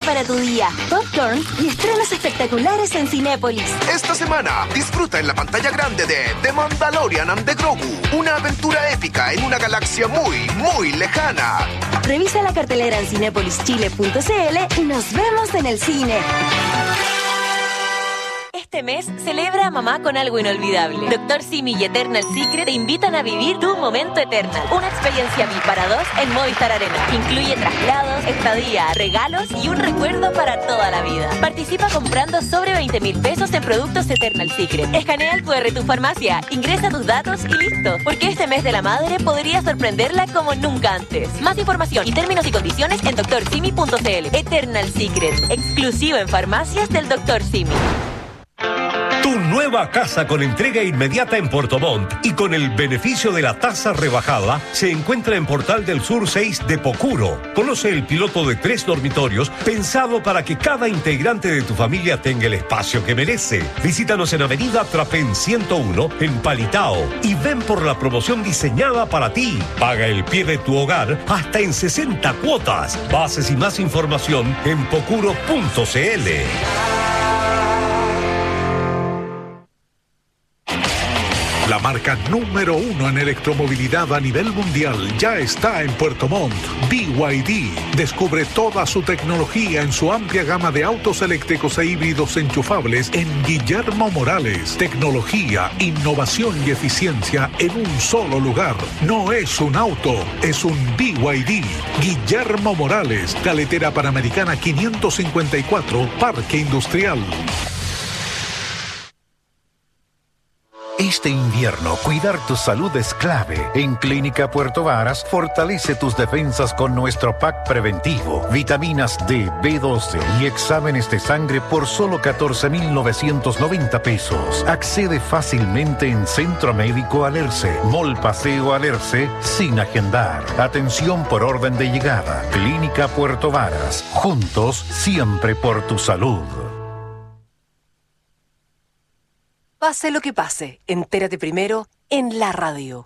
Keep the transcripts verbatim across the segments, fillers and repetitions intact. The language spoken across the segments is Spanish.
para tu día. Popcorn y estrenos espectaculares en Cinépolis. Esta semana, disfruta en la pantalla grande de The Mandalorian and the Grogu. Una aventura épica en una galaxia muy, muy lejana. Revisa la cartelera en cinépolis chile punto c l y nos vemos en el cine. Este mes, celebra a mamá con algo inolvidable. Doctor Simi y Eternal Secret te invitan a vivir tu momento Eternal. Una experiencia mil para dos en Movistar Arena. Incluye traslados, estadía, regalos y un recuerdo para toda la vida. Participa comprando sobre veinte mil pesos en productos Eternal Secret. Escanea el cu erre de tu farmacia, ingresa tus datos y listo. Porque este mes de la madre podría sorprenderla como nunca antes. Más información y términos y condiciones en doctor simi punto c l. Eternal Secret, exclusivo en farmacias del doctor Simi. Tu nueva casa con entrega inmediata en Puerto Montt y con el beneficio de la tasa rebajada se encuentra en Portal del Sur seis de Pocuro. Conoce el piloto de tres dormitorios pensado para que cada integrante de tu familia tenga el espacio que merece. Visítanos en Avenida Trapén ciento uno en Palitao y ven por la promoción diseñada para ti. Paga el pie de tu hogar hasta en sesenta cuotas. Bases y más información en pocuro punto c l. La marca número uno en electromovilidad a nivel mundial ya está en Puerto Montt. B Y D. Descubre toda su tecnología en su amplia gama de autos eléctricos e híbridos enchufables en Guillermo Morales. Tecnología, innovación y eficiencia en un solo lugar. No es un auto, es un B Y D. Guillermo Morales, Carretera Panamericana quinientos cincuenta y cuatro, Parque Industrial. Este invierno, cuidar tu salud es clave. En Clínica Puerto Varas, fortalece tus defensas con nuestro pack preventivo, vitaminas D, B doce y exámenes de sangre por solo catorce mil novecientos noventa pesos. Accede fácilmente en Centro Médico Alerce, Mall Paseo Alerce, sin agendar. Atención por orden de llegada. Clínica Puerto Varas. Juntos, siempre por tu salud. Pase lo que pase, entérate primero en la radio.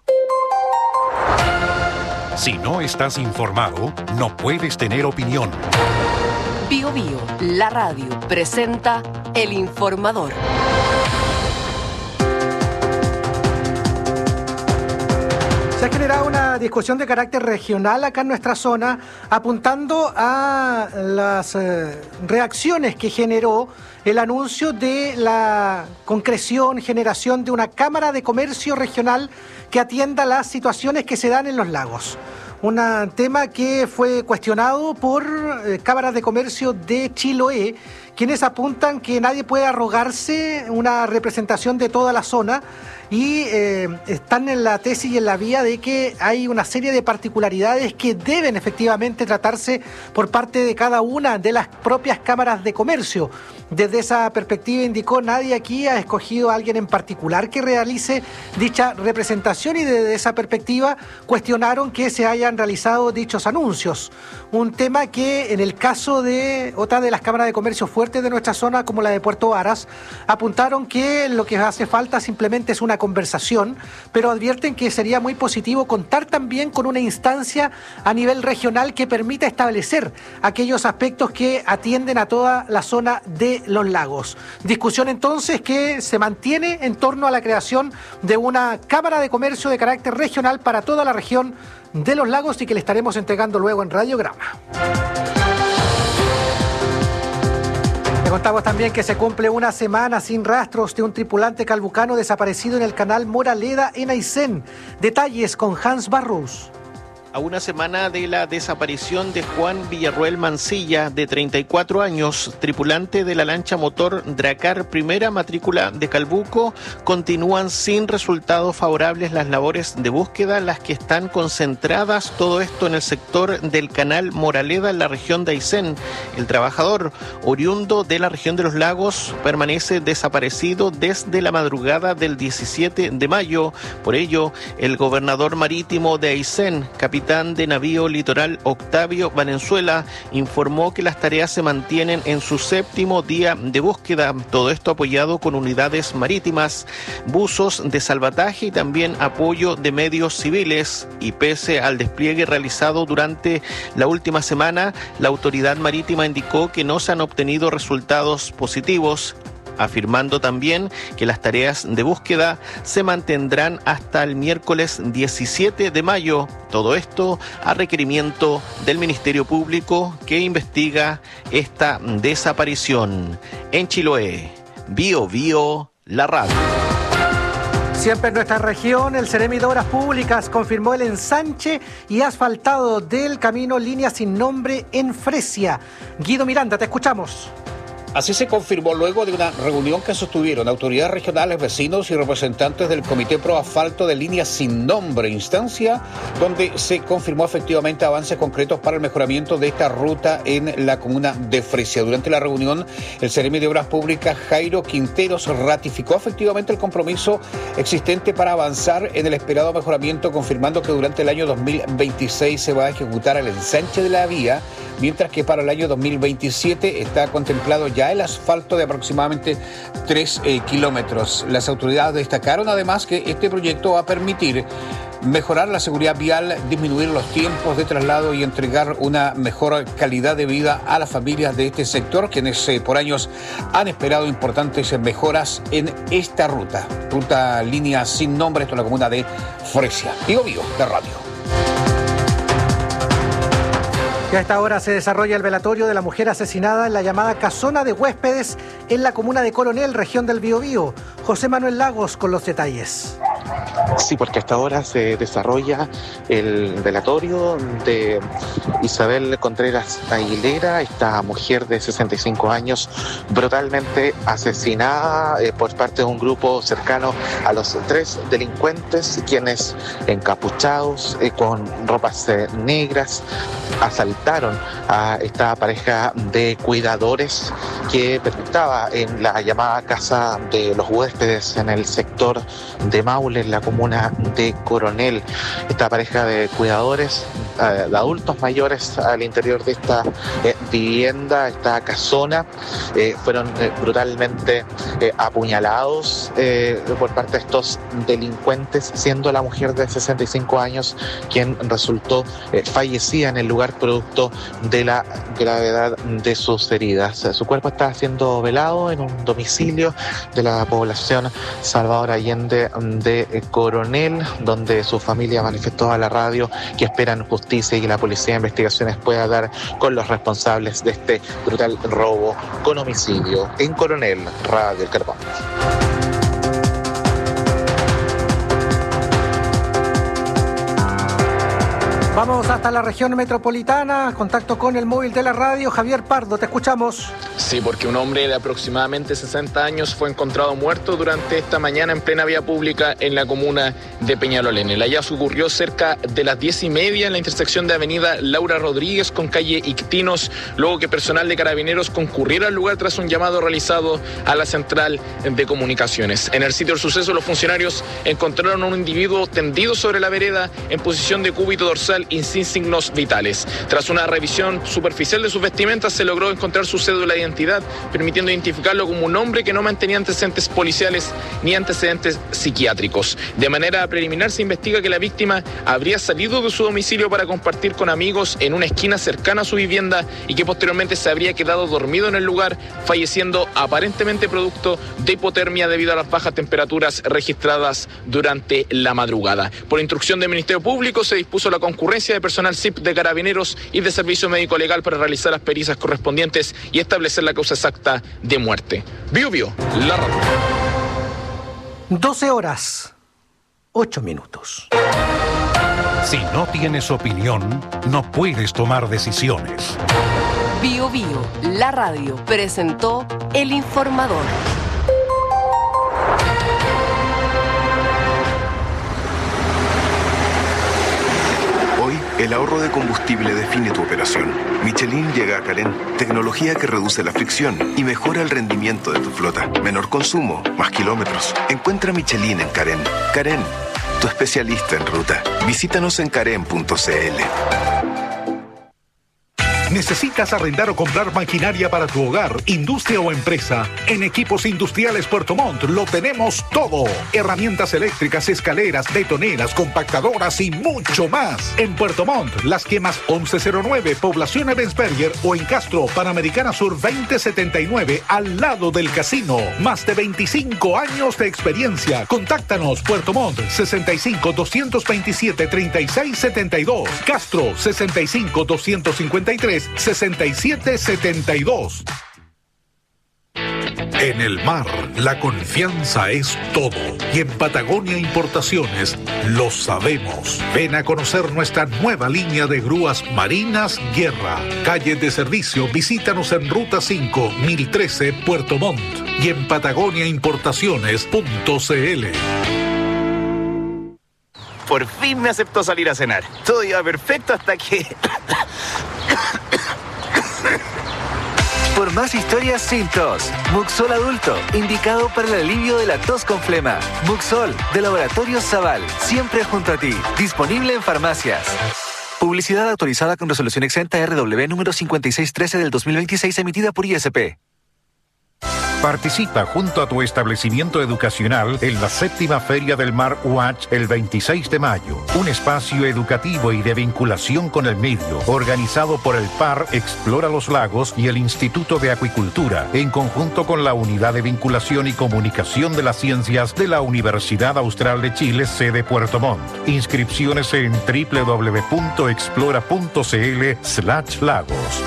Si no estás informado, no puedes tener opinión. Bio Bio, la radio, presenta El Informador. Se ha generado una discusión de carácter regional acá en nuestra zona, apuntando a las eh, reacciones que generó el anuncio de la concreción, generación de una Cámara de Comercio Regional que atienda las situaciones que se dan en los lagos. Un tema que fue cuestionado por eh, cámaras de comercio de Chiloé, quienes apuntan que nadie puede arrogarse una representación de toda la zona y eh, están en la tesis y en la vía de que hay una serie de particularidades que deben efectivamente tratarse por parte de cada una de las propias cámaras de comercio. Desde esa perspectiva, indicó, nadie aquí ha escogido a alguien en particular que realice dicha representación y desde esa perspectiva cuestionaron que se hayan realizado dichos anuncios. Un tema que en el caso de otra de las cámaras de comercio fuertes de nuestra zona, como la de Puerto Varas, apuntaron que lo que hace falta simplemente es una conversación, pero advierten que sería muy positivo contar también con una instancia a nivel regional que permita establecer aquellos aspectos que atienden a toda la zona de los lagos. Discusión entonces que se mantiene en torno a la creación de una Cámara de Comercio de carácter regional para toda la región de los lagos y que le estaremos entregando luego en Radiograma. Le contamos también que se cumple una semana sin rastros de un tripulante calbucano desaparecido en el canal Moraleda en Aysén. Detalles con Hans Barros. A una semana de la desaparición de Juan Villarroel Mancilla, de treinta y cuatro años, tripulante de la lancha motor Dracar, primera matrícula de Calbuco, continúan sin resultados favorables las labores de búsqueda, las que están concentradas, todo esto en el sector del canal Moraleda, en la región de Aysén. El trabajador, oriundo de la región de los lagos, permanece desaparecido desde la madrugada del diecisiete de mayo. Por ello, el gobernador marítimo de Aysén, capitán capitán de navío litoral Octavio Valenzuela informó que las tareas se mantienen en su séptimo día de búsqueda. Todo esto apoyado con unidades marítimas, buzos de salvataje y también apoyo de medios civiles. Y pese al despliegue realizado durante la última semana, la autoridad marítima indicó que no se han obtenido resultados positivos, afirmando también que las tareas de búsqueda se mantendrán hasta el miércoles diecisiete de mayo. Todo esto a requerimiento del Ministerio Público que investiga esta desaparición. En Chiloé, Bio Bio, la radio. Siempre en nuestra región, el Ceremi de Obras Públicas confirmó el ensanche y asfaltado del camino Línea Sin Nombre en Fresia. Guido Miranda, te escuchamos. Así se confirmó luego de una reunión que sostuvieron autoridades regionales, vecinos y representantes del Comité Pro Asfalto de Línea Sin Nombre, instancia donde se confirmó efectivamente avances concretos para el mejoramiento de esta ruta en la comuna de Fresia. Durante la reunión, el Ceremi de Obras Públicas, Jairo Quinteros, ratificó efectivamente el compromiso existente para avanzar en el esperado mejoramiento, confirmando que durante el año dos mil veintiséis se va a ejecutar el ensanche de la vía, mientras que para el año dos mil veintisiete está contemplado ya el asfalto de aproximadamente tres eh, kilómetros. Las autoridades destacaron además que este proyecto va a permitir mejorar la seguridad vial, disminuir los tiempos de traslado y entregar una mejor calidad de vida a las familias de este sector, quienes eh, por años han esperado importantes mejoras en esta ruta. Ruta Línea Sin Nombre, esto en la comuna de Fresia. Bio Bio, de radio. Y a esta hora se desarrolla el velatorio de la mujer asesinada en la llamada Casona de Huéspedes en la comuna de Coronel, región del Biobío. José Manuel Lagos con los detalles. Sí, porque hasta ahora se desarrolla el velatorio de Isabel Contreras Aguilera, esta mujer de sesenta y cinco años, brutalmente asesinada eh, por parte de un grupo cercano a los tres delincuentes, quienes encapuchados, eh, con ropas eh, negras, asaltaron a esta pareja de cuidadores que pernoctaba en la llamada Casa de los Huéspedes en el sector de Maule, en la comuna de Coronel. Esta pareja de cuidadores, eh, de adultos mayores al interior de esta eh, vivienda, esta casona, eh, fueron eh, brutalmente eh, apuñalados eh, por parte de estos delincuentes, siendo la mujer de sesenta y cinco años quien resultó eh, fallecida en el lugar producto de la gravedad de sus heridas. Su cuerpo está siendo velado en un domicilio de la población Salvador Allende de Coronel, donde su familia manifestó a la radio que esperan justicia y que la Policía de Investigaciones pueda dar con los responsables de este brutal robo con homicidio. En Coronel, Radio El Carbón. Vamos hasta la región metropolitana, contacto con el móvil de la radio. Javier Pardo, te escuchamos. Sí, porque un hombre de aproximadamente sesenta años fue encontrado muerto durante esta mañana en plena vía pública en la comuna de Peñalolén. El hallazgo ocurrió cerca de las diez y media en la intersección de avenida Laura Rodríguez con calle Ictinos, luego que personal de Carabineros concurriera al lugar tras un llamado realizado a la central de comunicaciones. En el sitio del suceso, los funcionarios encontraron a un individuo tendido sobre la vereda en posición de cúbito dorsal y sin signos vitales. Tras una revisión superficial de sus vestimentas, se logró encontrar su cédula de identidad, permitiendo identificarlo como un hombre que no mantenía antecedentes policiales ni antecedentes psiquiátricos. De manera preliminar, se investiga que la víctima habría salido de su domicilio para compartir con amigos en una esquina cercana a su vivienda y que posteriormente se habría quedado dormido en el lugar, falleciendo aparentemente producto de hipotermia debido a las bajas temperaturas registradas durante la madrugada. Por instrucción del Ministerio Público, se dispuso la concurrencia de personal S I P de Carabineros y de Servicio Médico Legal para realizar las pericias correspondientes y establecer la causa exacta de muerte. Bio Bio, la radio. doce horas, ocho minutos. Si no tienes opinión, no puedes tomar decisiones. Bio Bio, la radio, presentó El Informador. Hoy, el ahorro de combustible define tu operación. Michelin llega a Carén, tecnología que reduce la fricción y mejora el rendimiento de tu flota. Menor consumo, más kilómetros. Encuentra Michelin en Carén. Carén, tu especialista en ruta. Visítanos en carem punto c l. ¿Necesitas arrendar o comprar maquinaria para tu hogar, industria o empresa? En Equipos Industriales Puerto Montt lo tenemos todo. Herramientas eléctricas, escaleras, betoneras, compactadoras y mucho más. En Puerto Montt, Las Quemas once cero nueve, Población Ebensberger, o en Castro, Panamericana Sur veinte setenta y nueve, al lado del casino. Más de veinticinco años de experiencia. Contáctanos. Puerto Montt, sesenta y cinco, doscientos veintisiete, treinta y seis setenta y dos. Castro, sesenta y cinco, doscientos cincuenta y tres, sesenta y siete setenta y dos. En el mar, la confianza es todo. Y en Patagonia Importaciones lo sabemos. Ven a conocer nuestra nueva línea de grúas marinas Guerra. Calle de servicio, visítanos en Ruta cinco, mil trece, Puerto Montt. Y en patagonia importaciones punto c l. Por fin me aceptó salir a cenar. Todo iba perfecto hasta que... Por más historias sin tos, Muxol Adulto, indicado para el alivio de la tos con flema. Muxol, de Laboratorios Zaval, siempre junto a ti. Disponible en farmacias. Publicidad autorizada con resolución exenta R W número cincuenta y seis trece del dos mil veintiséis, emitida por I S P. Participa junto a tu establecimiento educacional en la séptima Feria del Mar U A C el veintiséis de mayo. Un espacio educativo y de vinculación con el medio, organizado por el P A R Explora los Lagos y el Instituto de Acuicultura, en conjunto con la Unidad de Vinculación y Comunicación de las Ciencias de la Universidad Austral de Chile, sede Puerto Montt. Inscripciones en w w w punto explora punto c l slash lagos.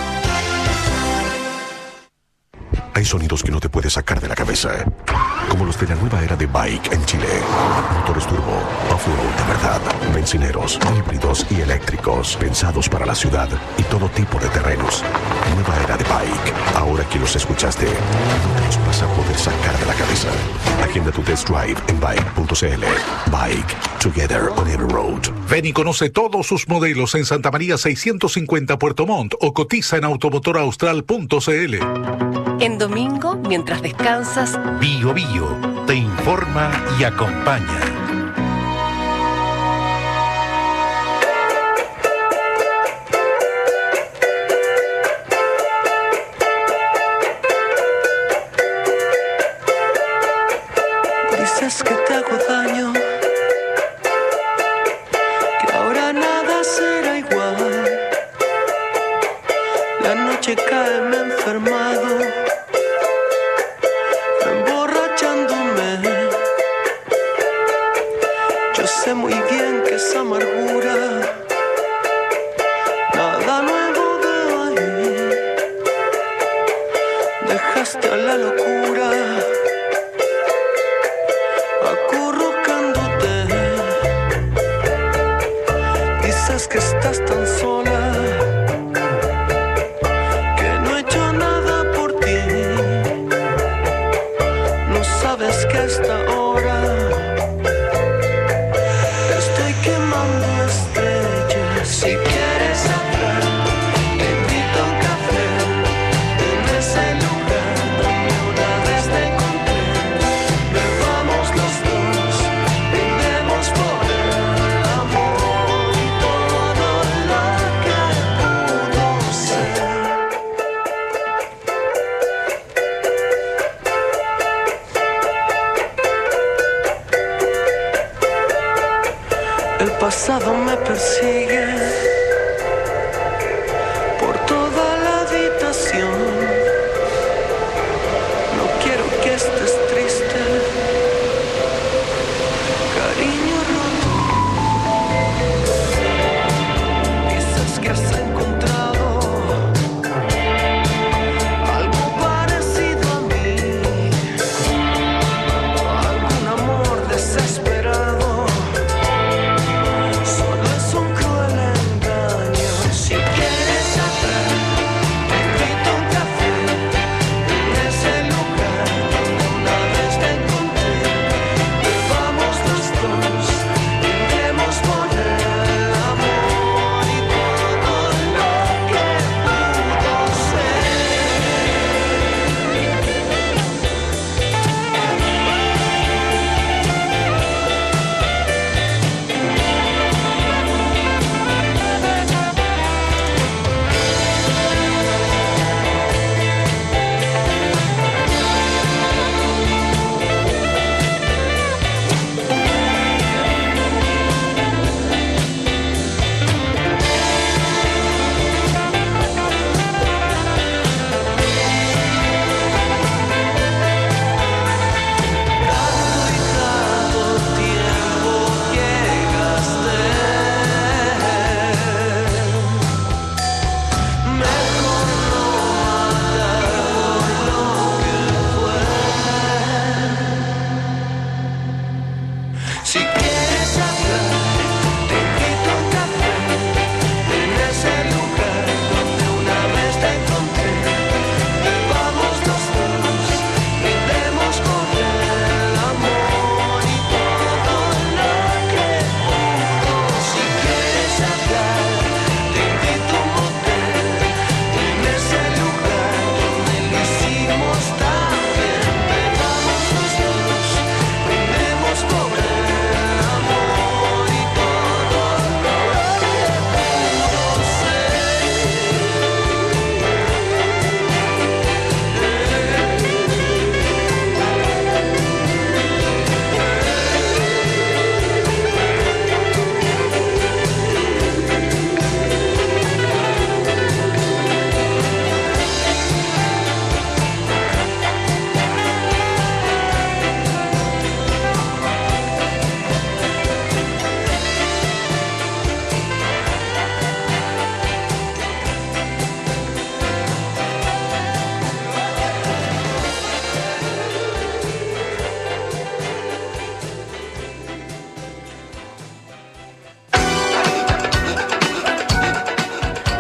Hay sonidos que no te puedes sacar de la cabeza, como los de la nueva era de Bike en Chile. Motores turbo, off-road de verdad, bencineros, híbridos y eléctricos, pensados para la ciudad y todo tipo de terrenos. Nueva era de Bike. Ahora que los escuchaste, no los vas a poder sacar de la cabeza. Agenda tu test drive en bike punto c l. Bike, together on every road. Ven y conoce todos sus modelos en Santa María seiscientos cincuenta Puerto Montt o cotiza en automotor austral punto c l. En domingo, mientras descansas, Bio Bio te informa y acompaña. Dices que te hago daño, que ahora nada será igual. La noche cae, me he enfermado, emborrachándome. Yo sé muy bien que esa amargura nada nuevo veo ahí. Dejaste a la locura acurrucándote. Dices que estás tan sola, que no he hecho nada por ti. No sabes que a esta hora estoy quemando estrellas. Si quieres entrar, te invito a un café en ese lugar donde una vez te encontré. Bebamos los dos, brindemos por el amor y todo lo que pudo ser. El pasado me persigue por toda la habitación. No quiero que estés triste, cariño roto. Dices que has encontrado algo parecido a mí, algún amor desesperado. Solo es un cruel engaño.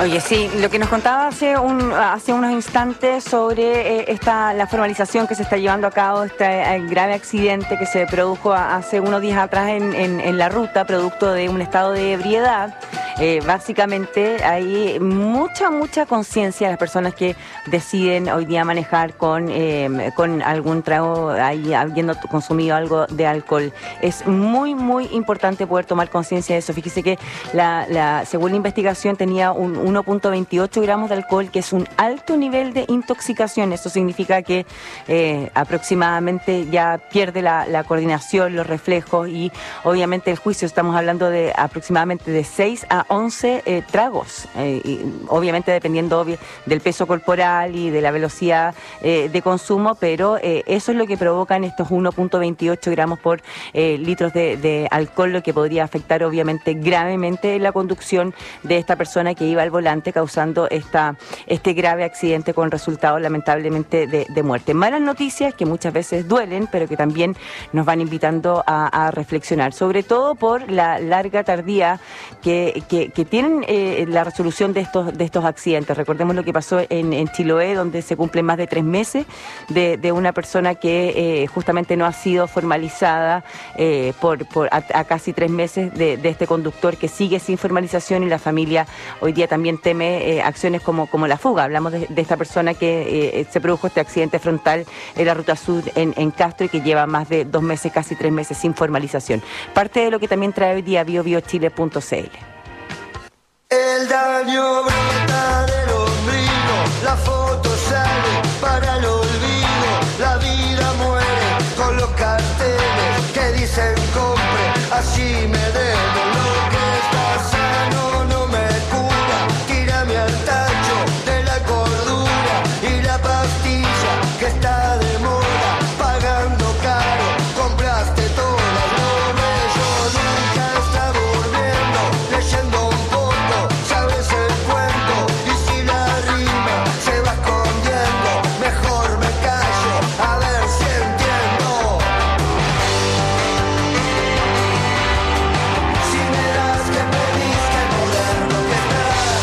Oye, sí, lo que nos contaba hace un hace unos instantes sobre eh, esta la formalización que se está llevando a cabo, este eh, grave accidente que se produjo a, hace unos días atrás en, en, en la ruta, producto de un estado de ebriedad. Eh, básicamente hay mucha, mucha conciencia de las personas que deciden hoy día manejar con, eh, con algún trago, ahí, habiendo consumido algo de alcohol. Es muy, muy importante poder tomar conciencia de eso. Fíjese que la, la, según la investigación tenía un uno punto veintiocho gramos de alcohol, que es un alto nivel de intoxicación. Eso significa que eh, aproximadamente ya pierde la, la coordinación, los reflejos y obviamente el juicio. Estamos hablando de aproximadamente de seis a once eh, tragos, eh, y obviamente dependiendo obvio, del peso corporal y de la velocidad eh, de consumo, pero eh, eso es lo que provocan estos uno punto veintiocho gramos por eh, litros de, de alcohol, lo que podría afectar obviamente gravemente la conducción de esta persona que iba al volante, causando esta, este grave accidente con resultado lamentablemente de, de muerte. Malas noticias que muchas veces duelen, pero que también nos van invitando a, a reflexionar, sobre todo por la larga tardía que, que Que, que tienen eh, la resolución de estos de estos accidentes. Recordemos lo que pasó en, en Chiloé, donde se cumplen más de tres meses de, de una persona que eh, justamente no ha sido formalizada eh, por, por a, a casi tres meses de, de este conductor que sigue sin formalización, y la familia hoy día también teme eh, acciones como, como la fuga. Hablamos de, de esta persona que eh, se produjo este accidente frontal en la Ruta Sur en, en Castro y que lleva más de dos meses, casi tres meses sin formalización. Parte de lo que también trae hoy día bio bio chile punto c l. El daño brota del ombligo, la foto sale para el olvido, la vida muere con los carteles que dicen compre, así me debo, lo que está sano no me cura, tírame al tacho de la cordura y la pastilla que está de moda, pagando caro, compraste todas, lo bello nunca está volviendo, leyendo un poco. Sabes el cuento y si la rima se va escondiendo, mejor me callo a ver si entiendo. Si me das que pedís que moderno que estás,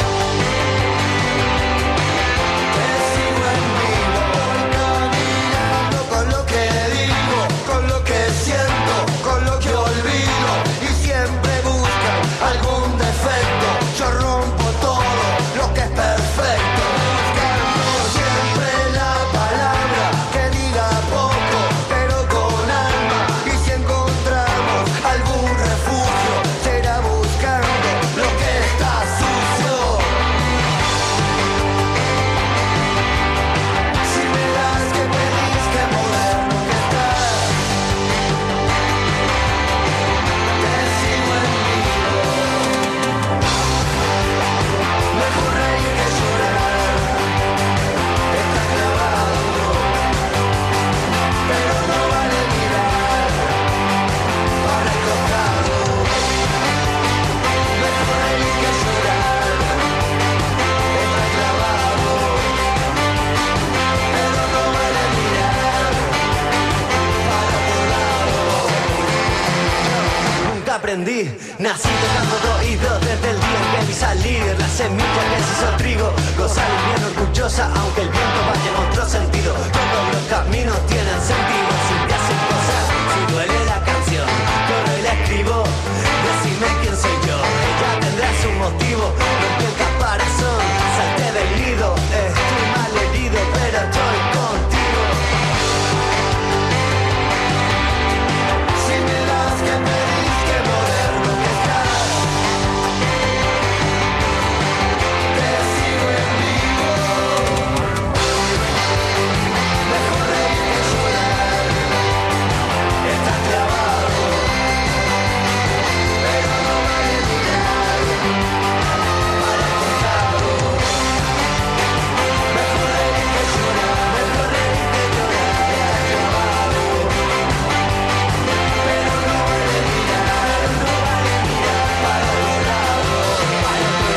te sigo en vivo, voy caminando con lo que digo, con lo que siento, con lo que olvido y siempre buscan algún defecto. Yo rompo todo lo que es perfecto, buscando siempre la palabra que diga poco, pero con alma. Y si encontramos algún refugio, será buscando lo que está sucio. Si me das que pedís que moderno que estás, te sigo en vivo. Mejor reír que llorar, está clavado, pero no vale mirar para el costado. Mejor reír que llorar, está clavado, pero no vale mirar para otro lado. Nunca aprendí, nací tocando de oído desde el día en que vi salir la semilla que se hizo trigo, gozar bien orgullosa aunque el viento vaya en otro sentido, todos los caminos tienen sentido, si te hacen cosas, si duele la canción, corro y la escribo, decime quién soy yo, ella tendrá su motivo, rompí el caparazón, salté del nido, estoy mal herido pero estoy contigo. Si me das que pedís que moderno que estás, te sigo en vivo. Mejor reír que llorar, está clavado, pero no vale mirar para el costado. Mejor reír que llorar, mejor reír que llorar, está clavado, pero no vale mirar, no vale mirar para otro lado, para otro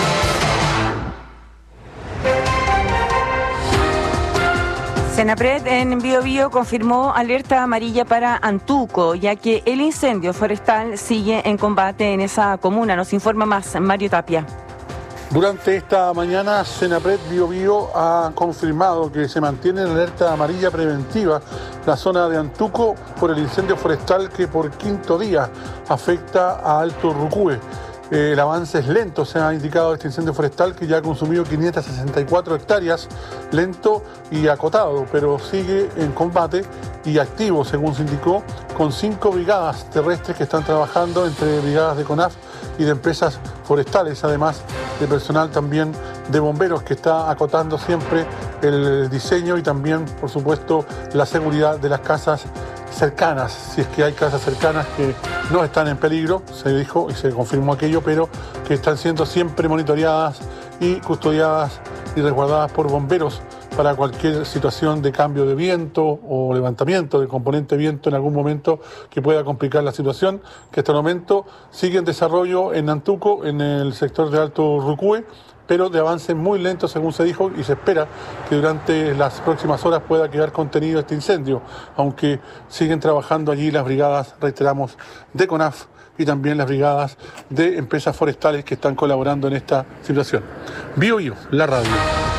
lado. Senapred en Bio Bio confirmó alerta amarilla para Antuco, ya que el incendio forestal sigue en combate en esa comuna. Nos informa más Mario Tapia. Durante esta mañana, Senapred Bio Bio ha confirmado que se mantiene en alerta amarilla preventiva la zona de Antuco por el incendio forestal que por quinto día afecta a Alto Rucúe. Eh, el avance es lento, se ha indicado este incendio forestal que ya ha consumido quinientas sesenta y cuatro hectáreas, lento y acotado, pero sigue en combate y activo, según se indicó, con cinco brigadas terrestres que están trabajando entre brigadas de CONAF y de empresas forestales, además de personal también de bomberos que está acotando siempre el diseño y también, por supuesto, la seguridad de las casas cercanas, si es que hay casas cercanas que no están en peligro, se dijo y se confirmó aquello, pero que están siendo siempre monitoreadas y custodiadas y resguardadas por bomberos para cualquier situación de cambio de viento o levantamiento del componente viento en algún momento que pueda complicar la situación, que hasta el momento sigue en desarrollo en Antuco, en el sector de Alto Rucúe, pero de avance muy lento, según se dijo, y se espera que durante las próximas horas pueda quedar contenido este incendio, aunque siguen trabajando allí las brigadas, reiteramos, de CONAF y también las brigadas de empresas forestales que están colaborando en esta situación. Bio Bio, la radio.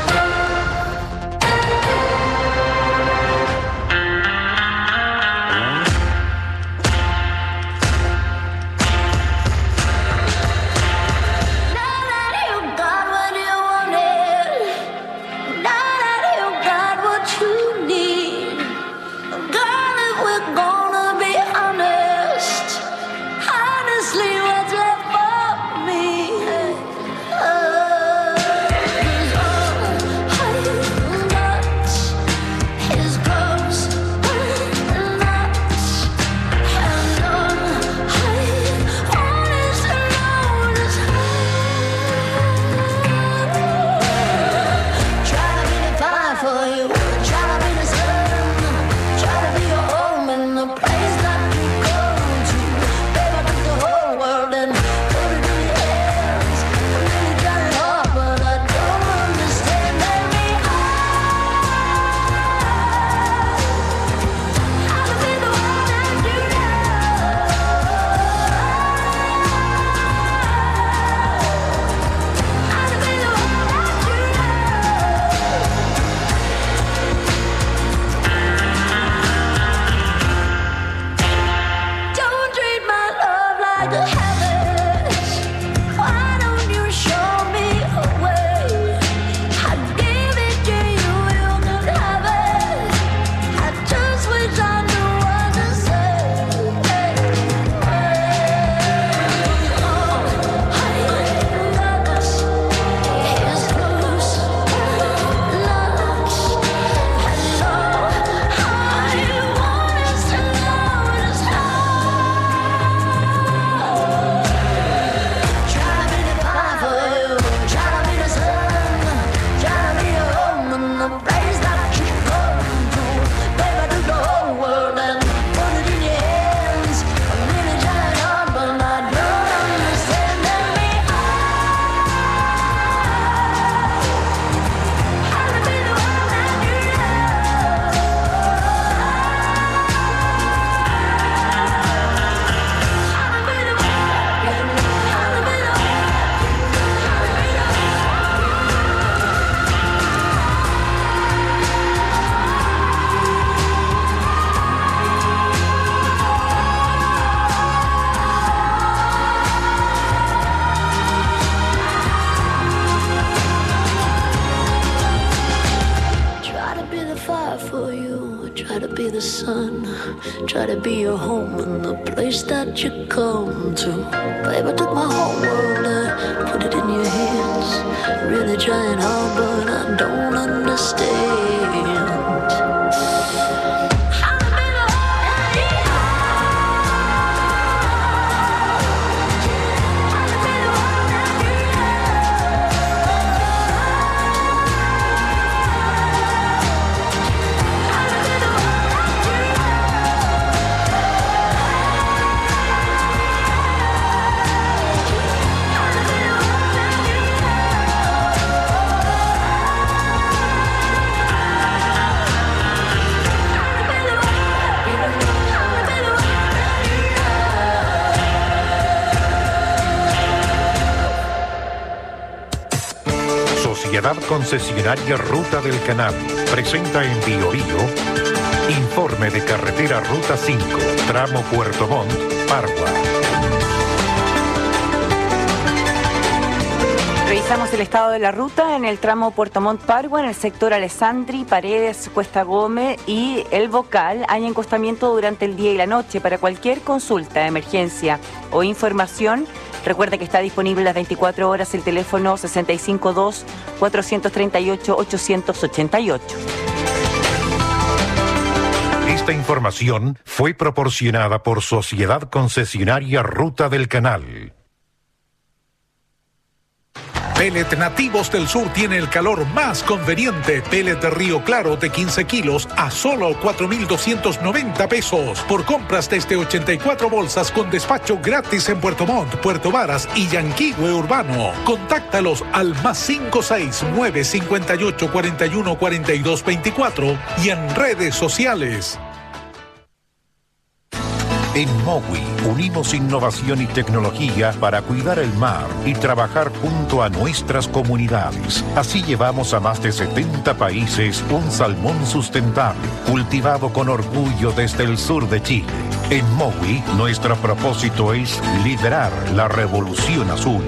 Try to be your home in the place that you come to. Babe, I took my whole world and put it in your hands. Really trying hard, but I don't understand. Sociedad Concesionaria Ruta del Canal presenta en Bio Bio informe de carretera Ruta cinco, tramo Puerto Montt, Pargua. Revisamos el estado de la ruta en el tramo Puerto Montt Pargua, en el sector Alessandri, Paredes, Cuesta Gómez y El Bocal. Hay encostamiento durante el día y la noche. Para cualquier consulta, emergencia o información, recuerda que está disponible las veinticuatro horas el teléfono sesenta y cinco dos, cuatrocientos treinta y ocho, ochocientos ochenta y ocho. Esta información fue proporcionada por Sociedad Concesionaria Ruta del Canal. Pellet Nativos del Sur tiene el calor más conveniente. Pellet de Río Claro de quince kilos a solo cuatro mil doscientos noventa pesos. Por compras desde ochenta y cuatro bolsas con despacho gratis en Puerto Montt, Puerto Varas y Yanquihue Urbano. Contáctalos al más cinco seis nueve cinco ocho cuatro uno cuatro dos dos cuatro y en redes sociales. En Mowi unimos innovación y tecnología para cuidar el mar y trabajar junto a nuestras comunidades. Así llevamos a más de setenta países un salmón sustentable, cultivado con orgullo desde el sur de Chile. En Mowi, nuestro propósito es liderar la revolución azul.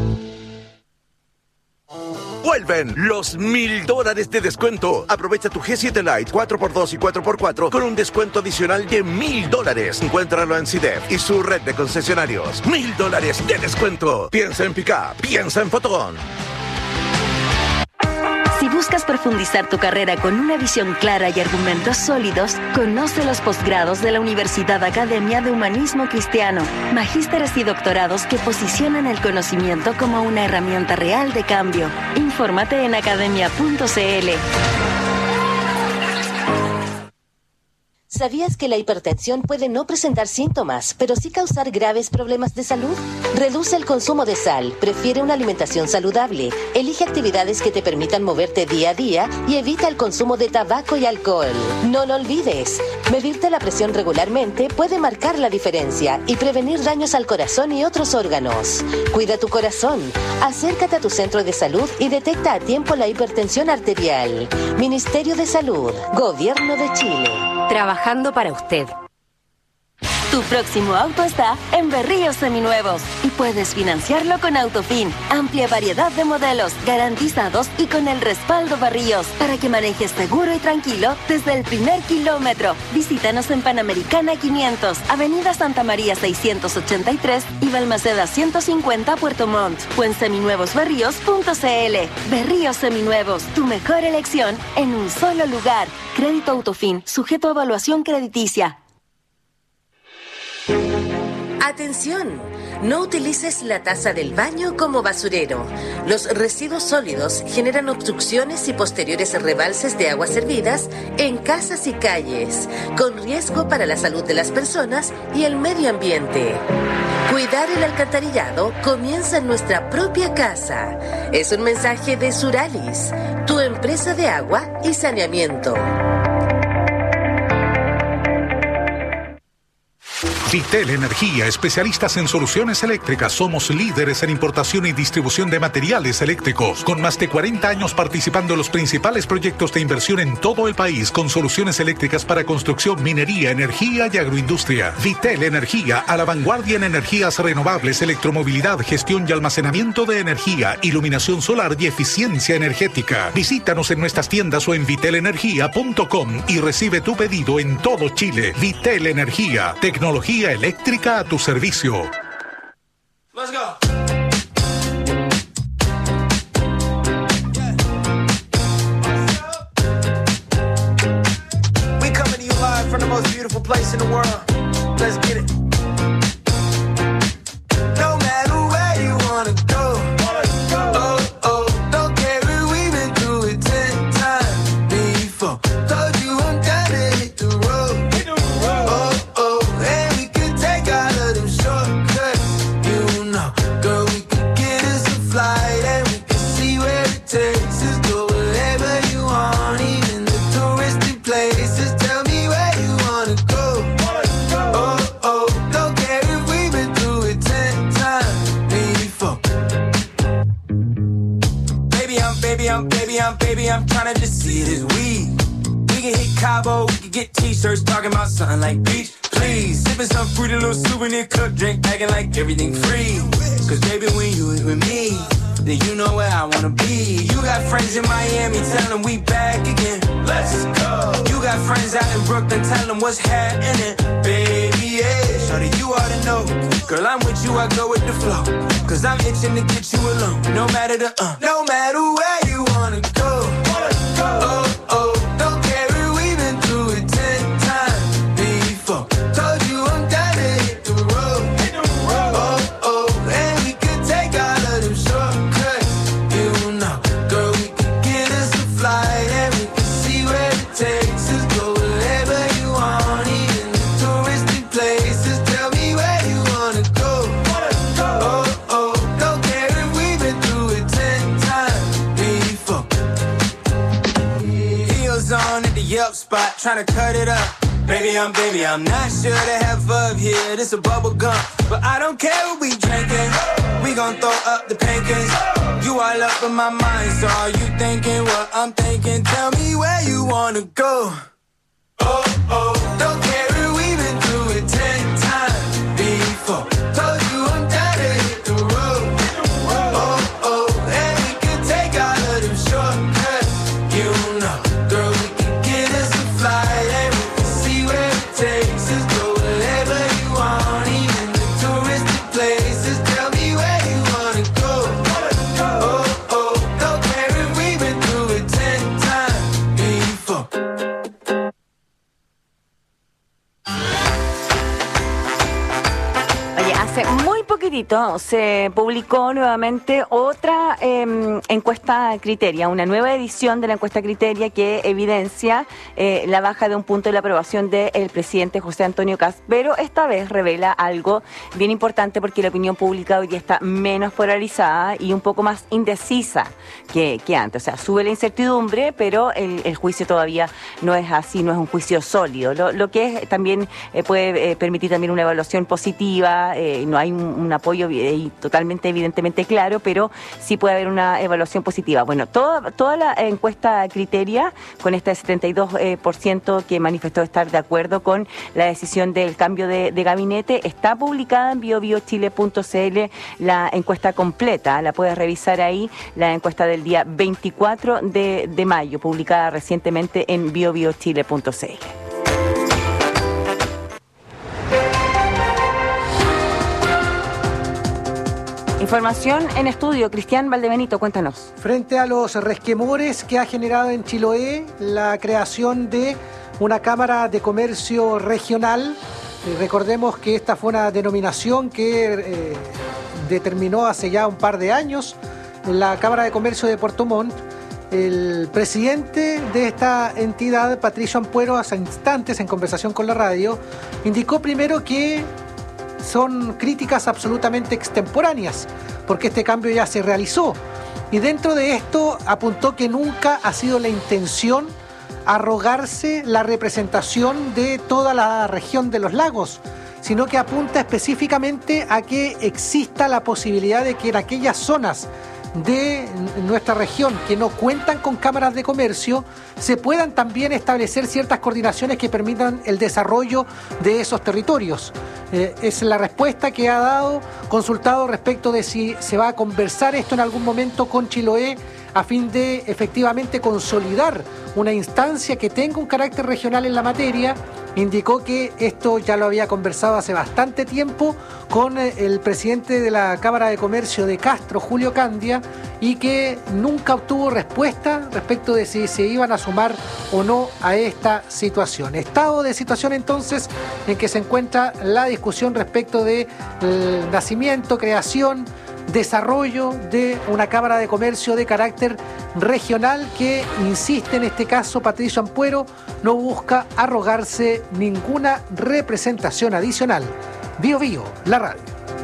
Vuelven los mil dólares de descuento. Aprovecha tu G siete Lite cuatro por dos y cuatro por cuatro con un descuento adicional de mil dólares. Encuéntralo en C I D E F y su red de concesionarios. Mil dólares de descuento. Piensa en Pickup, piensa en Fotón. Si buscas profundizar tu carrera con una visión clara y argumentos sólidos, conoce los posgrados de la Universidad Academia de Humanismo Cristiano, magísteres y doctorados que posicionan el conocimiento como una herramienta real de cambio. Infórmate en academia punto c l. ¿Sabías que la hipertensión puede no presentar síntomas, pero sí causar graves problemas de salud? Reduce el consumo de sal, prefiere una alimentación saludable, elige actividades que te permitan moverte día a día y evita el consumo de tabaco y alcohol. No lo olvides, medirte la presión regularmente puede marcar la diferencia y prevenir daños al corazón y otros órganos. Cuida tu corazón, acércate a tu centro de salud y detecta a tiempo la hipertensión arterial. Ministerio de Salud, Gobierno de Chile. Trabajando para usted. Tu próximo auto está en Berríos Seminuevos y puedes financiarlo con Autofin. Amplia variedad de modelos, garantizados y con el respaldo Berríos para que manejes seguro y tranquilo desde el primer kilómetro. Visítanos en Panamericana quinientos, Avenida Santa María seiscientos ochenta y tres y Balmaceda ciento cincuenta, Puerto Montt, o en seminuevos berríos punto c l. Berríos Seminuevos, tu mejor elección en un solo lugar. Crédito Autofin, sujeto a evaluación crediticia. ¡Atención! No utilices la taza del baño como basurero. Los residuos sólidos generan obstrucciones y posteriores rebalses de aguas servidas en casas y calles, con riesgo para la salud de las personas y el medio ambiente. Cuidar el alcantarillado comienza en nuestra propia casa. Es un mensaje de Suralis, tu empresa de agua y saneamiento. Vitel Energía, especialistas en soluciones eléctricas. Somos líderes en importación y distribución de materiales eléctricos. Con más de cuarenta años participando en los principales proyectos de inversión en todo el país, con soluciones eléctricas para construcción, minería, energía y agroindustria. Vitel Energía, a la vanguardia en energías renovables, electromovilidad, gestión y almacenamiento de energía, iluminación solar y eficiencia energética. Visítanos en nuestras tiendas o en vitel energía punto com y recibe tu pedido en todo Chile. Vitel Energía, tecnología eléctrica a tu servicio. Let's go. We coming to you live from the most beautiful place in the world. Let's get it. No matter where you wanna go. Oh, oh, don't care if we've been through it ten times before. Told you I'm down to hit the road. Oh, oh, and we can take all of them shortcuts. You know, girl, we can get us a flight and we can see where it takes us. Go wherever you want, even the touristy places. Tell me where you wanna go. Oh, oh. five oh, we could get t-shirts talking about something like beach, please. Sipping some fruity little souvenir cup drink, acting like everything free. Cause baby, when you is with me, then you know where I wanna be. You got friends in Miami, tell them we back again. Let's go. You got friends out in Brooklyn, tell them what's happening. Baby, yeah, shorty, you ought to know. Girl, I'm with you, I go with the flow. Cause I'm itching to get you alone. No matter the, uh, no matter where you wanna go. Oh, oh, don't care if we've been through it ten times before. Told you I'm down to hit the road. Oh, oh, and we could take all of them shortcuts. You know, girl, we could get us a flight and we could see where it takes us. Go wherever you want, even the touristy places. Tell me where you wanna go. Oh, oh, don't care if we've been through it ten times before. Heels on at the Yelp spot, tryna cut it up. Baby, I'm baby, I'm not sure to have up here. This a bubble gum, but I don't care what we drinking. We gon' throw up the pancakes. You all up in my mind, so are you thinking what I'm thinking? Tell me where you wanna go. Oh, oh, don't care if we've been through it ten times before. Told you I'm down to hit the road. Oh, oh, and we could take all of them shortcuts. You know, girl, we can get us a flight and we can see where it takes us. Go wherever you want, even the touristy places. Tell me where you wanna go. Oh, oh, don't care if we've been through it ten times before. Oye, hace muy poquitito se publicó nuevamente otra eh, encuesta Criteria, una nueva edición de la encuesta Criteria que evidencia eh, la baja de un punto de la aprobación del presidente José Antonio Kast, pero esta vez revela algo bien importante porque la opinión pública hoy está menos polarizada y un poco más indecisa que, que antes. O sea, sube la incertidumbre, pero el, el juicio todavía no es así, no es un juicio sólido, lo, lo que es, también eh, puede eh, permitir también una evaluación positiva. Eh, no hay un, un apoyo eh, totalmente evidentemente claro, pero sí puede haber una evaluación positiva. Bueno, toda, toda la encuesta Criteria, con este setenta y dos por ciento que manifestó estar de acuerdo con la decisión del cambio de, de gabinete, está publicada en bio bio chile punto c l, la encuesta completa, la puedes revisar ahí, la encuesta del día veinticuatro de, de mayo, publicada recientemente en bio bio chile punto c l. Información en estudio. Cristian Valdebenito, cuéntanos. Frente a los resquemores que ha generado en Chiloé la creación de una Cámara de Comercio Regional, eh, recordemos que esta fue una denominación que eh, determinó hace ya un par de años la Cámara de Comercio de Puerto Montt. El presidente de esta entidad, Patricio Ampuero, hace instantes en conversación con la radio, indicó primero que son críticas absolutamente extemporáneas, porque este cambio ya se realizó. Y dentro de esto apuntó que nunca ha sido la intención arrogarse la representación de toda la región de los lagos, sino que apunta específicamente a que exista la posibilidad de que en aquellas zonas de nuestra región que no cuentan con cámaras de comercio se puedan también establecer ciertas coordinaciones que permitan el desarrollo de esos territorios. Eh, es la respuesta que ha dado, consultado respecto de si se va a conversar esto en algún momento con Chiloé a fin de efectivamente consolidar una instancia que tenga un carácter regional en la materia. Indicó que esto ya lo había conversado hace bastante tiempo con el presidente de la Cámara de Comercio de Castro, Julio Candia, y que nunca obtuvo respuesta respecto de si se iban a sumar o no a esta situación. Estado de situación entonces en que se encuentra la discusión respecto del nacimiento, creación, desarrollo de una Cámara de Comercio de carácter regional que, insiste en este caso Patricio Ampuero, no busca arrogarse ninguna representación adicional. Bio Bio, la radio.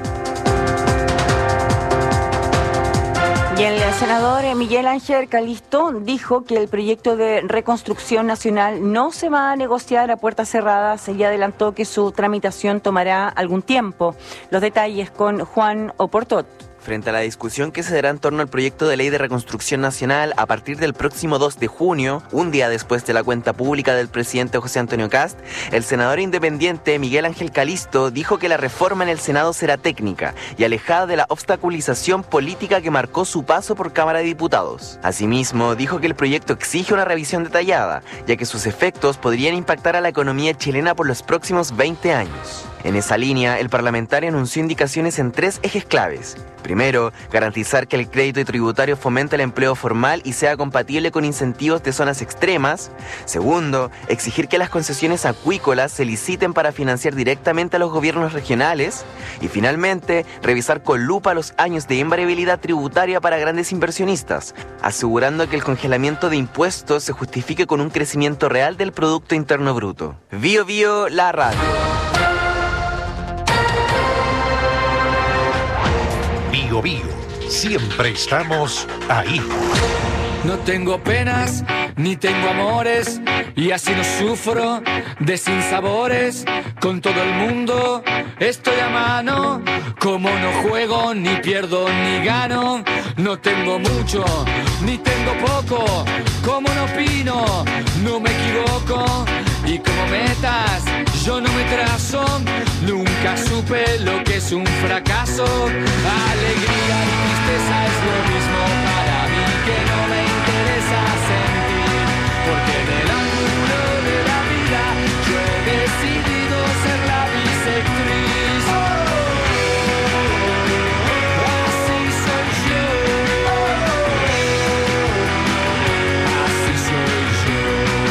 Y el senador Miguel Ángel Calisto dijo que el proyecto de reconstrucción nacional no se va a negociar a puertas cerradas y adelantó que su tramitación tomará algún tiempo. Los detalles con Juan Oportot. Frente a la discusión que se dará en torno al proyecto de ley de reconstrucción nacional a partir del próximo dos de junio, un día después de la cuenta pública del presidente José Antonio Kast, el senador independiente Miguel Ángel Calisto dijo que la reforma en el Senado será técnica y alejada de la obstaculización política que marcó su paso por Cámara de Diputados. Asimismo, dijo que el proyecto exige una revisión detallada, ya que sus efectos podrían impactar a la economía chilena por los próximos veinte años. En esa línea, el parlamentario anunció indicaciones en tres ejes claves. Primero, garantizar que el crédito tributario fomente el empleo formal y sea compatible con incentivos de zonas extremas. Segundo, exigir que las concesiones acuícolas se liciten para financiar directamente a los gobiernos regionales. Y finalmente, revisar con lupa los años de invariabilidad tributaria para grandes inversionistas, asegurando que el congelamiento de impuestos se justifique con un crecimiento real del Producto Interno Bruto. Bio Bio, la radio. Bio Bio, siempre estamos ahí. No tengo penas, ni tengo amores, y así no sufro de sinsabores. Con todo el mundo estoy a mano, como no juego, ni pierdo, ni gano. No tengo mucho, ni tengo poco, como no opino, no me equivoco. Y como metas yo no me trazo, nunca supe lo que es un fracaso. Alegría y tristeza es lo mismo para mí, que no me interesa sentir, porque en el ángulo de la vida yo he decidido ser la bisectriz. Así soy yo, así soy yo.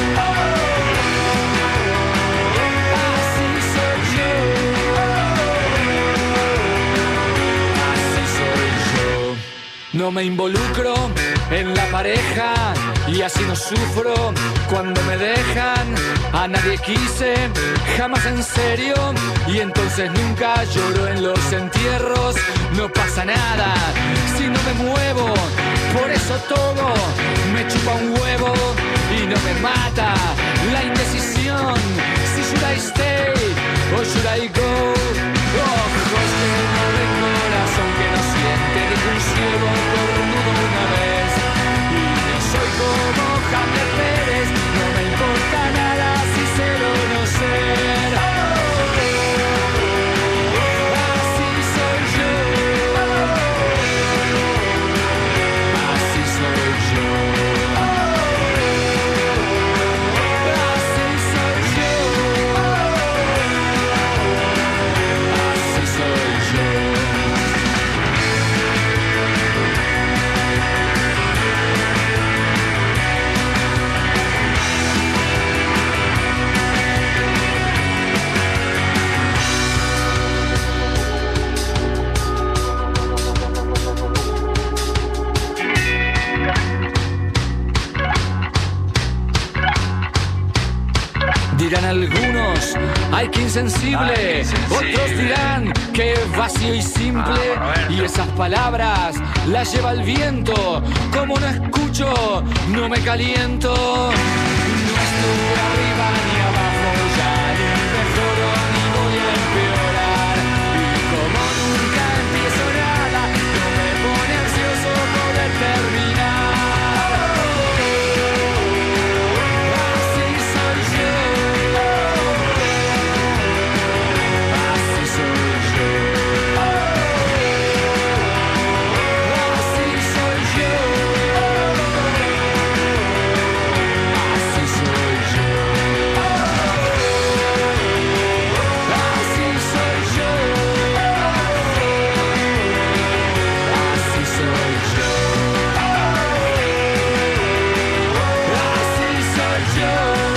No me involucro en la pareja y así no sufro cuando me dejan. A nadie quise, jamás en serio, y entonces nunca lloro en los entierros. No pasa nada si no me muevo, por eso todo me chupa un huevo y no me mata la indecisión. Si should I stay o should I go? Ojos que no ven, corazón que no siente, dijo un ciego cornudo una vez. Y no soy como Javier Pérez, no me importa nada si ser o no ser. Así soy yo, así soy yo, así soy yo, así soy yo. Dirán algunos, ay que insensible, otros dirán que vacío y simple, y esas palabras las lleva el viento. Como no escucho, no me caliento. No estoy arriba ni abajo, ya ni mejoro ni voy a empeorar. Y como nunca empiezo nada, no me pone ansioso poder terminar. Así soy yo, así soy yo, así soy yo, así soy yo, así soy yo, así soy yo, así soy yo,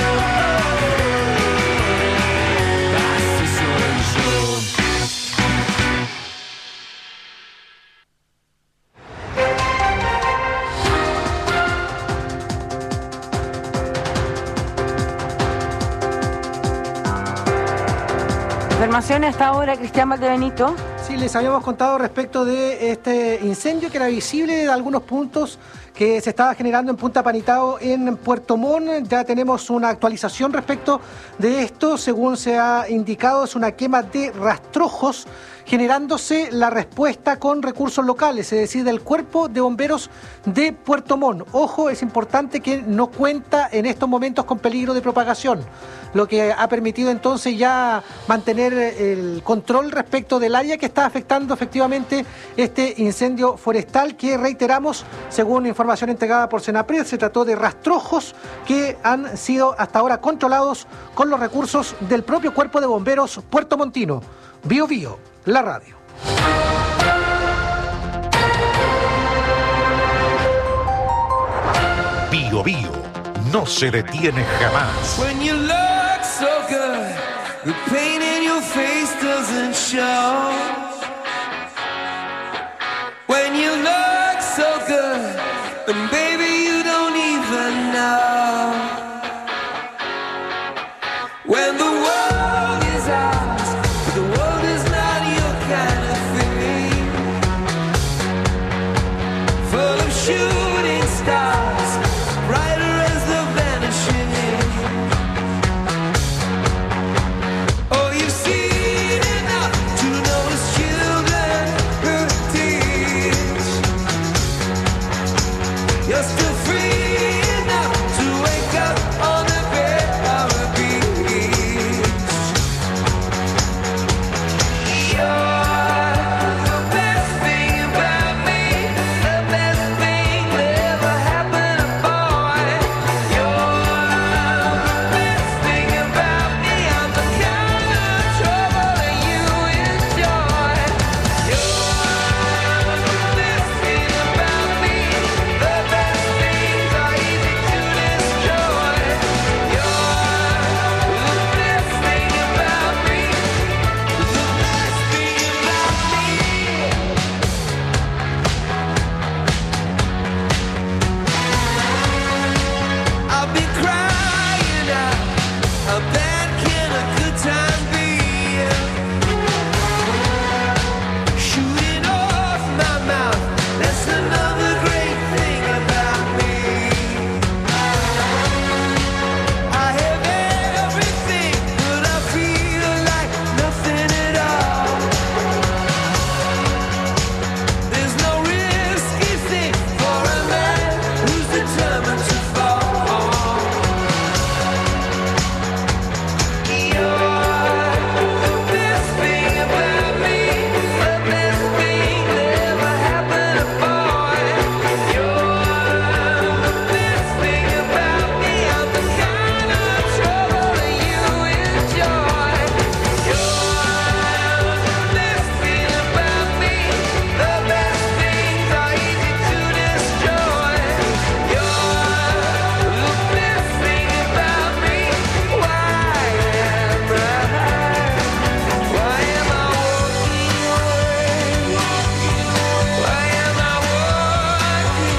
así soy yo. Información a esta hora, Cristian Valdebenito. Sí, les habíamos contado respecto de este incendio que era visible de algunos puntos que se estaba generando en Punta Panitao, en Puerto Montt. Ya tenemos una actualización respecto de esto. Según se ha indicado, es una quema de rastrojos generándose la respuesta con recursos locales, es decir, del Cuerpo de Bomberos de Puerto Montt. Ojo, es importante que no cuenta en estos momentos con peligro de propagación, lo que ha permitido entonces ya mantener el control respecto del área que está afectando efectivamente este incendio forestal que, reiteramos, según información entregada por Senapred, se trató de rastrojos que han sido hasta ahora controlados con los recursos del propio Cuerpo de Bomberos puertomontino. Bio Bio, la radio. Bio Bio no se detiene jamás. When you look so good, the pain in your face doesn't show. When you look so good, and baby you don't even know. When the world is ours, but the world is not your kind of thing. Full of shooting stars, brighter as the vanishing. Oh, you've seen enough to notice children hurting. You're still free enough to wake up on the bed of a beach. You're the best thing about me, the best thing that ever happened to a boy. You're the best thing about me, I'm the kind of trouble that you enjoy. You're the best thing about me, the best things are easy to destroy. You're the best thing about me, the best thing about me. I've been crying out, how bad can a good time be? Shooting off my mouth, that's another great thing about me. I have everything, but I feel like nothing at all. There's no risky thing for a man who's determined to fall. You're the best thing about me, the best thing that ever happened to a boy. You're the best thing about me, I'm the kind of trouble that you enjoy. You're the best thing about me, the best things are easy to destroy. You're the best thing about me. Why am I? Why am I walking away? Why am I walking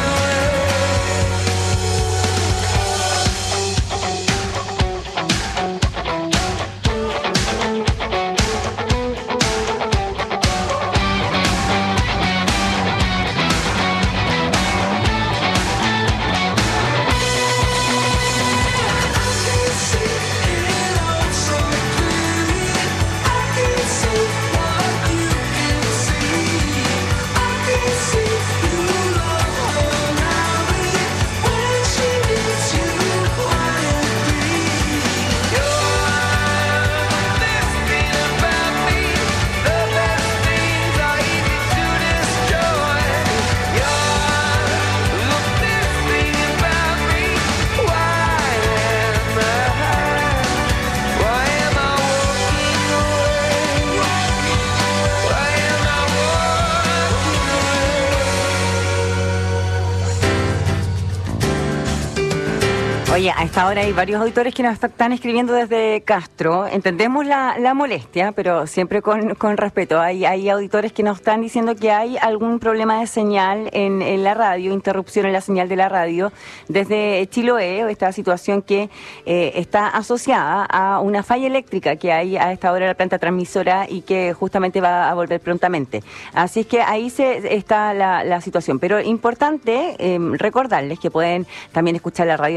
Oye, a esta hora hay varios auditores que nos están escribiendo desde Castro. Entendemos la, la molestia, pero siempre con, con respeto. Hay, hay auditores que nos están diciendo que hay algún problema de señal en, en la radio, interrupción en la señal de la radio desde Chiloé, esta situación que eh, está asociada a una falla eléctrica que hay a esta hora en la planta transmisora y que justamente va a volver prontamente. Así es que ahí se está la, la situación. Pero importante eh, recordarles que pueden también escuchar la radio a través de la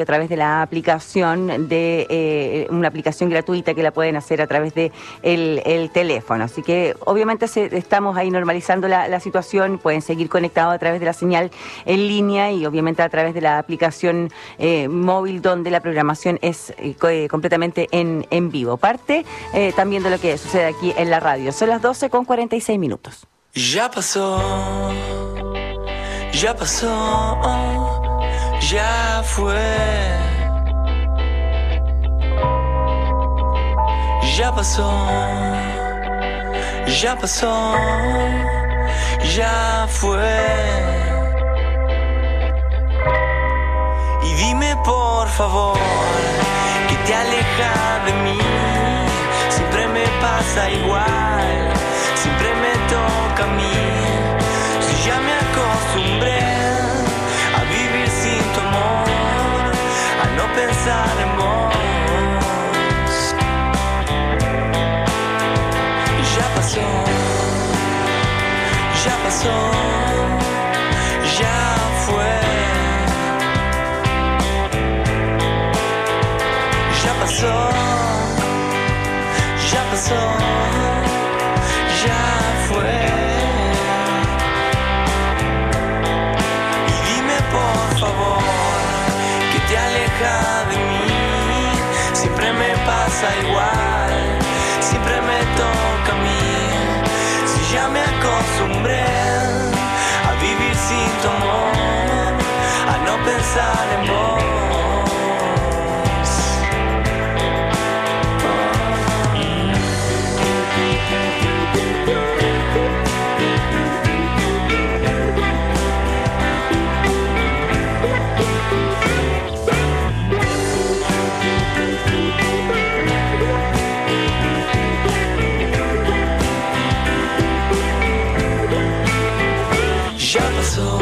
la aplicación de eh, una aplicación gratuita que la pueden hacer a través de el, el teléfono. Así que obviamente se, estamos ahí normalizando la, la situación, pueden seguir conectados a través de la señal en línea y obviamente a través de la aplicación eh, móvil donde la programación es eh, co- eh, completamente en, en vivo. Parte eh, también de lo que sucede aquí en la radio. Son las doce con cuarenta y seis minutos. Ya pasó, ya pasó, ya fue. Ya pasó, ya pasó, ya fue. Y dime por favor, que te aleja de mí. Siempre me pasa igual, siempre me toca a mí. Si ya me acostumbré a vivir sin tu amor, a no pensar en vos. Ya pasó, ya pasó, ya fue. Ya pasó, ya pasó, ya fue. Y dime por favor, que te aleja de mí. Siempre me pasa igual, siempre me toca a mí. Si ya me acostumbré a vivir sin tu amor, a no pensar en vos. Ya pasó,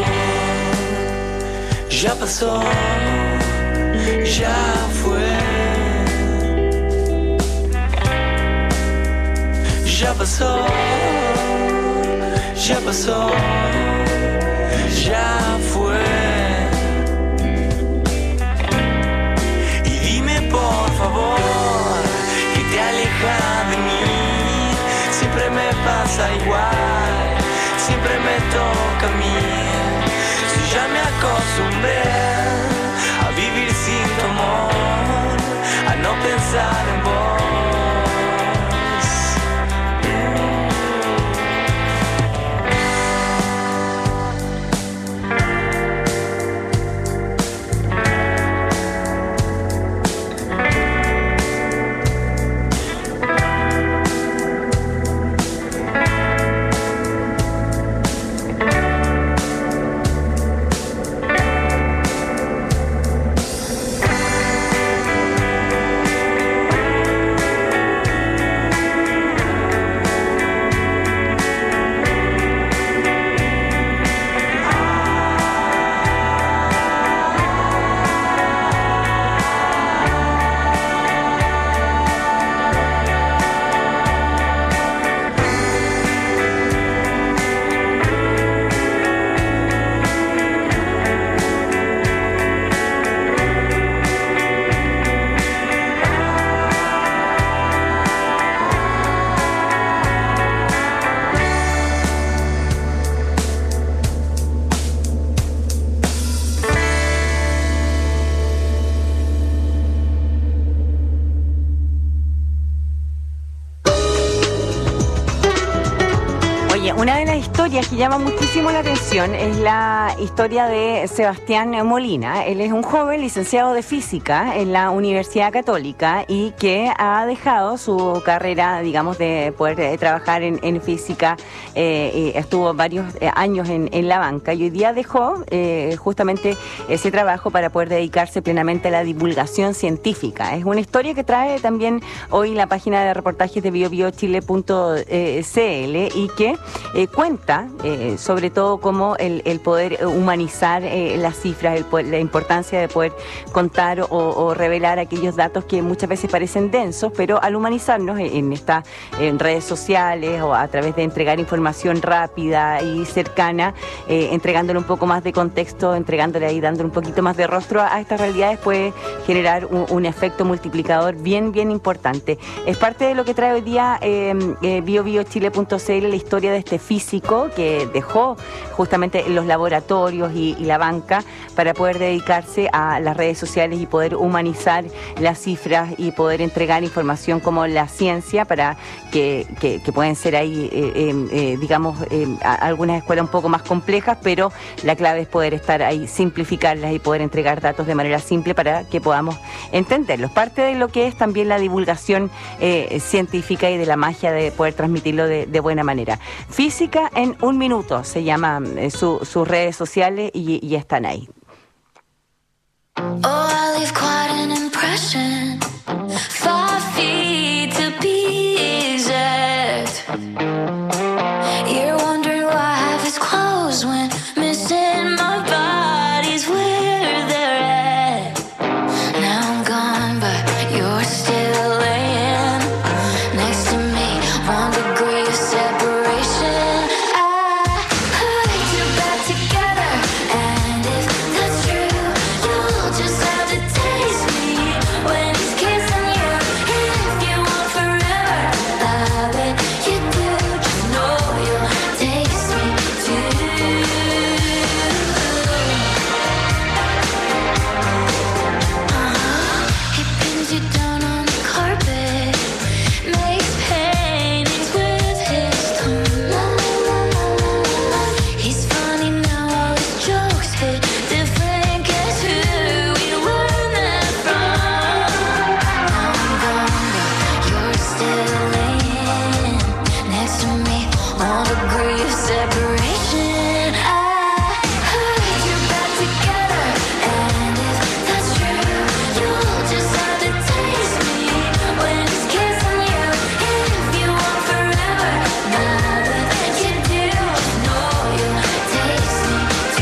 ya pasó, ya fue. Ya pasó, ya pasó, ya fue. Y dime por favor, que te aleja de mí. Siempre me pasa igual, siempre me toca a mí. Si ya me acostumbré a vivir sin tu amor, a no pensar en vos. Una de las historias que llama muchísimo la atención es la historia de Sebastián Molina. Él es un joven licenciado de física en la Universidad Católica y que ha dejado su carrera, digamos, de poder eh, trabajar en, en física. Eh, y estuvo varios eh, años en, en la banca y hoy día dejó eh, justamente ese trabajo para poder dedicarse plenamente a la divulgación científica. Es una historia que trae también hoy la página de reportajes de bio bio chile punto c l y que eh, cuenta eh, sobre todo cómo el, el poder humanizar eh, las cifras, el poder, la importancia de poder contar o, o revelar aquellos datos que muchas veces parecen densos, pero al humanizarnos en, en estas en redes sociales o a través de entregar información rápida y cercana, eh, entregándole un poco más de contexto, entregándole ahí, dándole un poquito más de rostro a, a estas realidades, puede generar un, un efecto multiplicador bien, bien importante. Es parte de lo que trae hoy día eh, eh, bio bio chile punto c l, la historia de este físico que dejó justamente los laboratorios y, y la banca para poder dedicarse a las redes sociales y poder humanizar las cifras y poder entregar información como la ciencia para que, que, que pueden ser ahí, eh, eh, eh, digamos, eh, algunas escuelas un poco más complejas, pero la clave es poder estar ahí, simplificarlas y poder entregar datos de manera simple para que podamos entenderlos. Parte de lo que es también la divulgación eh, científica y de la magia de poder transmitirlo de, de buena manera. Física en un minuto se llama eh, su, sus redes sociales y, y están ahí. Oh, I leave quite an impression. Five feet to be exact. You're wondering why I have his clothes when missing my body's where they're at. Now I'm gone, but you're still laying next to me. One degree of separation. I put you back together, and if that's true, you'll just have to taste me when he's kissing you. If you want forever, I bet you do. Just know you'll taste me too. Uh-huh. He pins you down on the carpet, makes paintings with his tongue. He's funny now, all his jokes hit different. Guess who we learned that from? Now I'm gone, but you're still laying next to me. One degree of separation. I put you back together, and if that's true, you'll just have to taste me when he's kissing you. If you want forever, I bet you do. Just know you'll taste me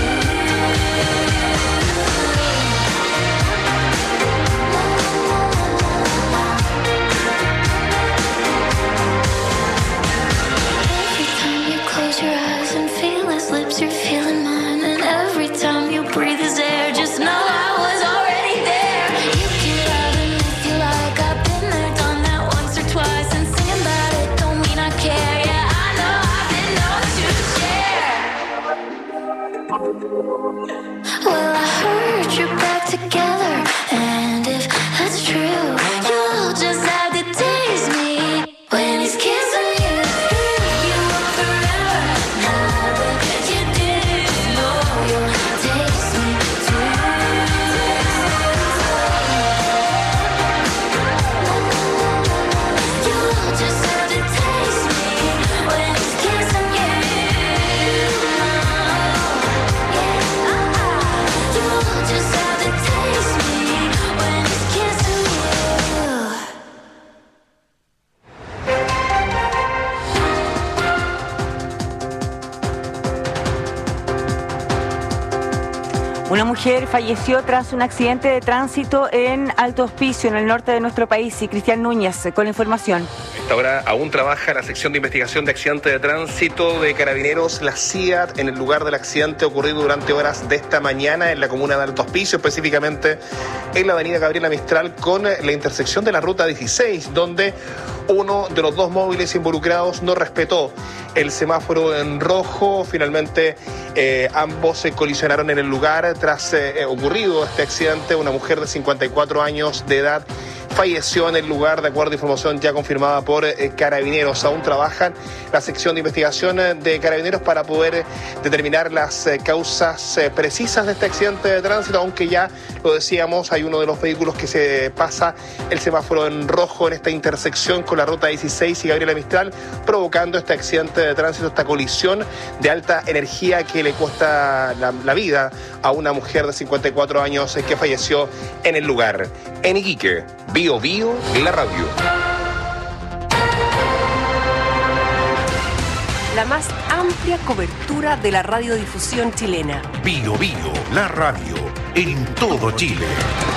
Every time you close your eyes and feel his lips, you're feeling mine. And every time you breathe his air, just know I was already there. You get out and if you like, I've been there, done that once or twice. And singing about it don't mean I care. Yeah, I know I've been known to share. Well, I heard you're back together, and if that's true, you'll just have to taste me when he's kissing you. If you want forever, I bet you do. Know you'll taste me too. You'll just have to taste me when he's kissing you. You'll just have to taste me when he's kissing you. Una mujer falleció tras un accidente de tránsito en Alto Hospicio, en el norte de nuestro país. Y Cristian Núñez, con la información. Esta hora aún trabaja la sección de investigación de accidente de tránsito de Carabineros, la C I A T, en el lugar del accidente ocurrido durante horas de esta mañana en la comuna de Alto Hospicio, específicamente en la avenida Gabriela Mistral con la intersección de la ruta dieciséis, donde uno de los dos móviles involucrados no respetó el semáforo en rojo. Finalmente eh, ambos se colisionaron en el lugar. Tras eh, ocurrido este accidente, una mujer de cincuenta y cuatro años de edad falleció en el lugar, de acuerdo a información ya confirmada por eh, Carabineros. Aún trabajan la sección de investigación eh, de Carabineros para poder eh, determinar las eh, causas eh, precisas de este accidente de tránsito, aunque ya lo decíamos, hay uno de los vehículos que se pasa el semáforo en rojo en esta intersección con la ruta dieciséis y Gabriela Mistral, provocando este accidente de tránsito, esta colisión de alta energía que le cuesta la, la vida a una mujer de cincuenta y cuatro años eh, que falleció en el lugar. En Iquique, Bio Bio, la radio. La más amplia cobertura de la radiodifusión chilena. Bio Bio, la radio en todo Chile.